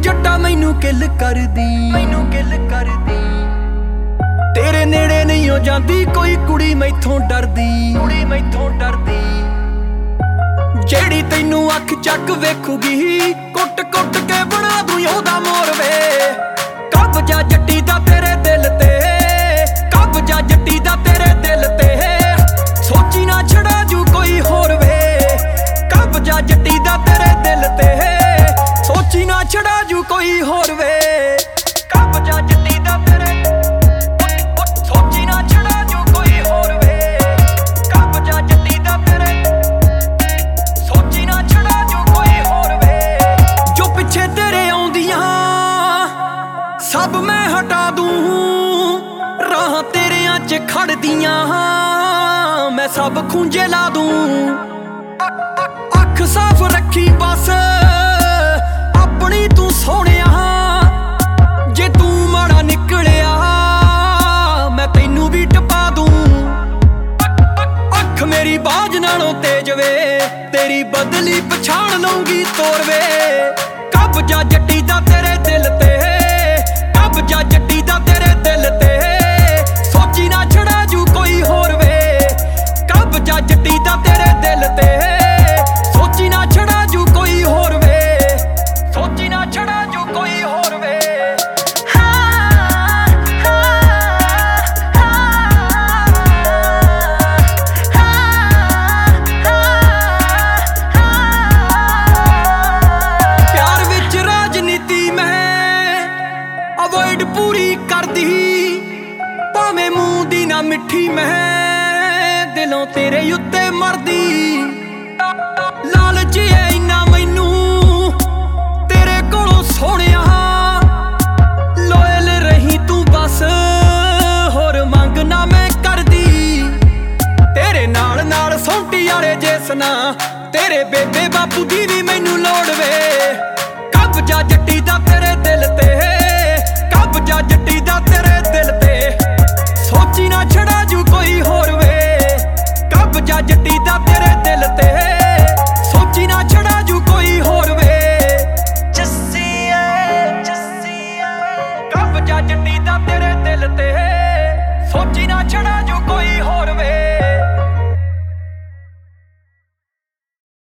जट्टा मैनू किल कर दी तेरे नेड़े नहीं हो जाती कोई कुड़ी मैथों डरदी जेड़ी तैनू अख चक वेखूगी कुट कुट के बना दूं ओहदा मोर वे कब्जा जट्टी दा तेरे दिल ते कब्जा जट्टी दा तेरे दिल ते सोची ना छड़ा जू कोई होर वे कब्जा जट्टी दा तेरे दिल ते सोची ना छड़ा जू कोई होर वे कब्जा जट्टी दा तेरे सोची ना छड़ा जू कोई होर वे कब्जा जट्टी दा तेरे सोची ना छड़ा जू कोई होर वे जो पिछे तेरे आउंदियां सब मैं हटा दूं राह तेरियां च खड़दियां मैं सब खूंजे ला दूं अख साफ रखी बस अपनी तू सोहणिया जे तू माड़ा निकलिया मैं तैनू भी टपा दूं अख मेरी बाज नालों तेज वे तेरी बदली पछाण लूंगी तोर वे कब्जा जट्टी दा तेरे दिल ते कब्जा जट्टी दा तेरे दिल ते सोची ना छड़ा जू कोई होर वे कब्जा जट्टी दा तेरे दिल ते सोची ना छड़ा जू कोई होर वे सोची ना छड़ा जू कोई होर वे प्यार विच राजनीति मैं अवॉइड पूरी करदी भावें मूंह दी ना मिठी मैं दिलों तेरे उत्ते मरदी लालच है इन्ना मैनू तेरे कोलों सोहणिया लोयल रही तू बस होर मंग ना मैं करदी तेरे नाल नाल सोंटी वाले जिस ना तेरे बेबे बापू दी भी मैनू